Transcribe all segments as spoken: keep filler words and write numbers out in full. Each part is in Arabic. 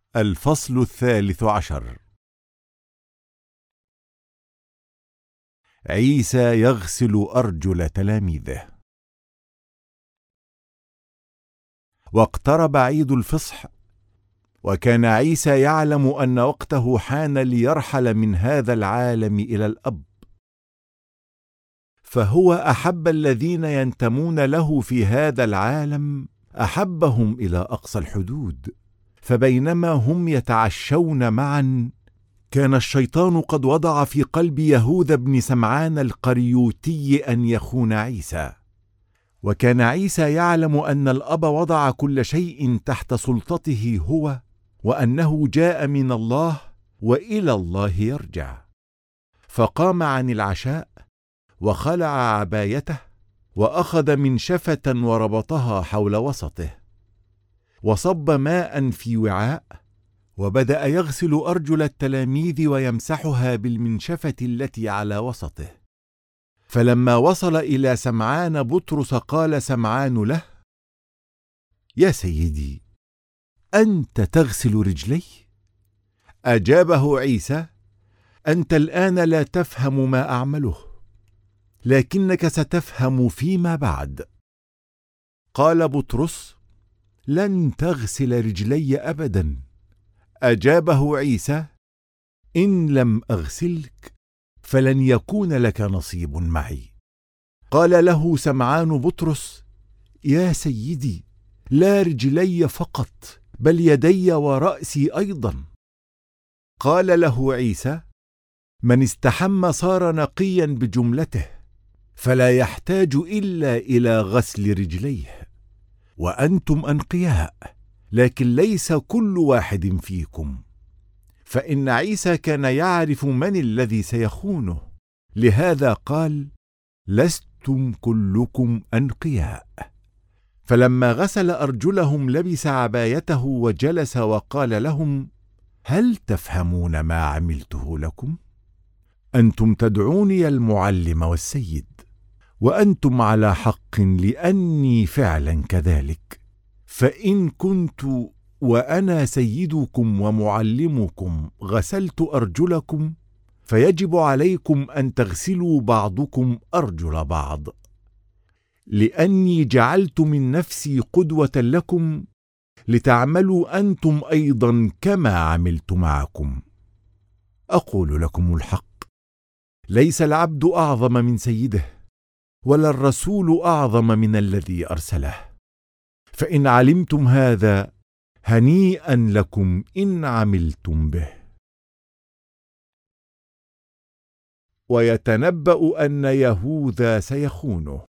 الفصل الثالث عشر. عيسى يغسل أرجل تلاميذه. واقترب عيد الفصح، وكان عيسى يعلم أن وقته حان ليرحل من هذا العالم إلى الأب، فهو أحب الذين ينتمون له في هذا العالم، أحبهم إلى أقصى الحدود. فبينما هم يتعشون معا، كان الشيطان قد وضع في قلب يهوذا بن سمعان القريوتي أن يخون عيسى. وكان عيسى يعلم أن الأب وضع كل شيء تحت سلطته هو، وأنه جاء من الله وإلى الله يرجع. فقام عن العشاء وخلع عبايته، وأخذ منشفة وربطها حول وسطه، وصب ماء في وعاء، وبدأ يغسل أرجل التلاميذ ويمسحها بالمنشفة التي على وسطه. فلما وصل إلى سمعان بطرس قال سمعان له: يا سيدي، أنت تغسل رجلي؟ أجابه عيسى: أنت الآن لا تفهم ما أعمله، لكنك ستفهم فيما بعد. قال بطرس: لن تغسل رجلي أبدا. أجابه عيسى: إن لم أغسلك فلن يكون لك نصيب معي. قال له سمعان بطرس: يا سيدي، لا رجلي فقط، بل يدي ورأسي أيضا. قال له عيسى: من استحم صار نقيا بجملته، فلا يحتاج إلا إلى غسل رجليه. وأنتم أنقياء، لكن ليس كل واحد فيكم. فإن عيسى كان يعرف من الذي سيخونه، لهذا قال: لستم كلكم أنقياء. فلما غسل أرجلهم لبس عبايته وجلس وقال لهم: هل تفهمون ما عملته لكم؟ أنتم تدعوني المعلم والسيد، وأنتم على حق، لأني فعلا كذلك. فإن كنت وأنا سيدكم ومعلمكم غسلت أرجلكم، فيجب عليكم أن تغسلوا بعضكم أرجل بعض، لأني جعلت من نفسي قدوة لكم، لتعملوا أنتم أيضا كما عملت معكم. أقول لكم الحق، ليس العبد أعظم من سيده، ولا الرسول أعظم من الذي أرسله. فإن علمتم هذا، هنيئا لكم إن عملتم به. ويتنبأ أن يهوذا سيخونه.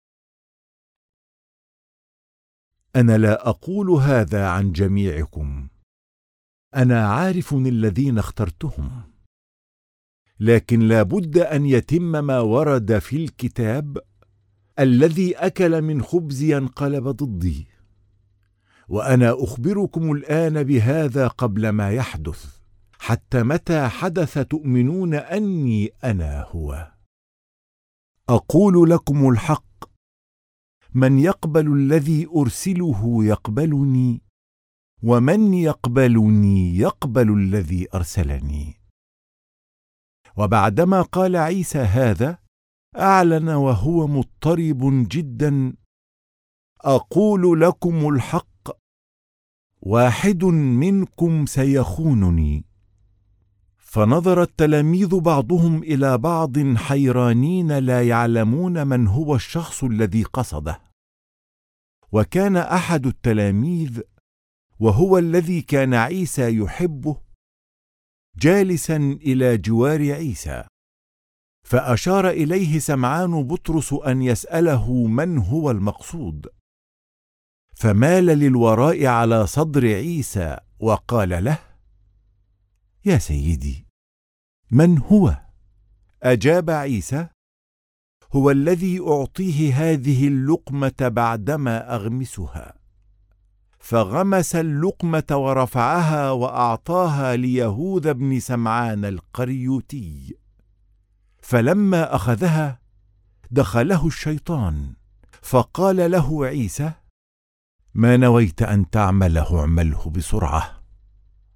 أنا لا أقول هذا عن جميعكم، أنا عارف الذين اخترتهم، لكن لا بد أن يتم ما ورد في الكتاب: الذي أكل من خبزي انقلب ضدي. وأنا أخبركم الآن بهذا قبل ما يحدث، حتى متى حدث تؤمنون أني أنا هو. أقول لكم الحق، من يقبل الذي أرسله يقبلني، ومن يقبلني يقبل الذي أرسلني. وبعدما قال عيسى هذا، أعلن وهو مضطرب جدا: أقول لكم الحق، واحد منكم سيخونني. فنظر التلاميذ بعضهم إلى بعض حيرانين، لا يعلمون من هو الشخص الذي قصده. وكان أحد التلاميذ، وهو الذي كان عيسى يحبه، جالسا إلى جوار عيسى، فأشار إليه سمعان بطرس أن يسأله من هو المقصود. فمال للوراء على صدر عيسى وقال له: يا سيدي، من هو؟ أجاب عيسى: هو الذي أعطيه هذه اللقمة بعدما أغمسها. فغمس اللقمة ورفعها وأعطاها ليهوذا بن سمعان القريوتي. فلما أخذها دخله الشيطان، فقال له عيسى: ما نويت أن تعمله اعمله بسرعة.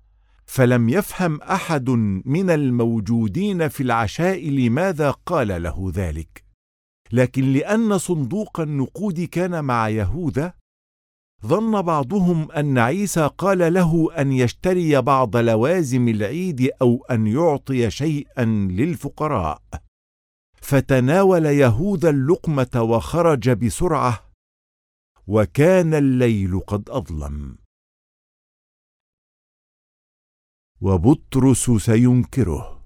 فلم يفهم أحد من الموجودين في العشاء لماذا قال له ذلك، لكن لأن صندوق النقود كان مع يهوذا ظن بعضهم أن عيسى قال له أن يشتري بعض لوازم العيد أو أن يعطي شيئا للفقراء، فتناول يهوذا اللقمة وخرج بسرعة، وكان الليل قد أظلم. وبطرس سينكره.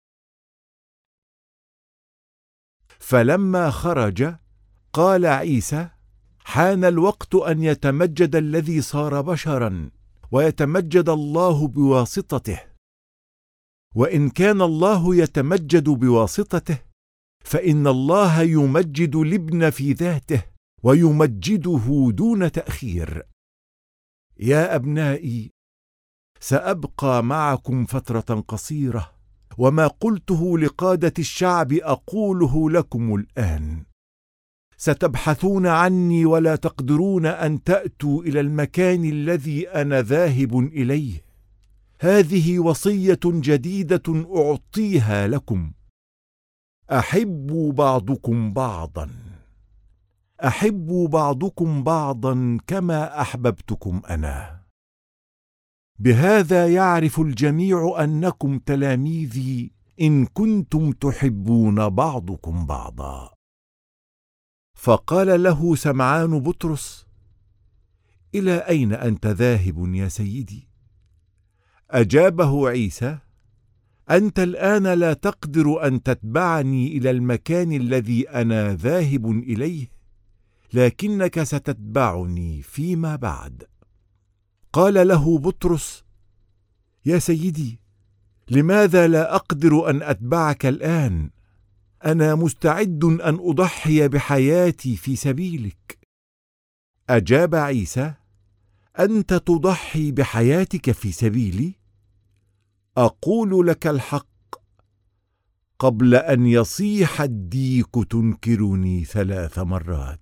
فلما خرج قال عيسى: حان الوقت أن يتمجد الذي صار بشرا ويتمجد الله بواسطته، وإن كان الله يتمجد بواسطته فإن الله يمجد الابن في ذاته ويمجده دون تأخير. يا أبنائي، سأبقى معكم فترة قصيرة، وما قلته لقادة الشعب أقوله لكم الآن. ستبحثون عني ولا تقدرون أن تأتوا إلى المكان الذي أنا ذاهب إليه. هذه وصية جديدة أعطيها لكم: أحبوا بعضكم بعضا، أحبوا بعضكم بعضا كما أحببتكم أنا. بهذا يعرف الجميع أنكم تلاميذي إن كنتم تحبون بعضكم بعضا. فقال له سمعان بطرس: إلى أين أنت ذاهب يا سيدي؟ أجابه عيسى: أنت الآن لا تقدر أن تتبعني إلى المكان الذي أنا ذاهب إليه، لكنك ستتبعني فيما بعد. قال له بطرس: يا سيدي، لماذا لا أقدر أن أتبعك الآن؟ أنا مستعد أن أضحي بحياتي في سبيلك. أجاب عيسى: أنت تضحي بحياتك في سبيلي؟ أقول لك الحق، قبل أن يصيح الديك تنكرني ثلاث مرات.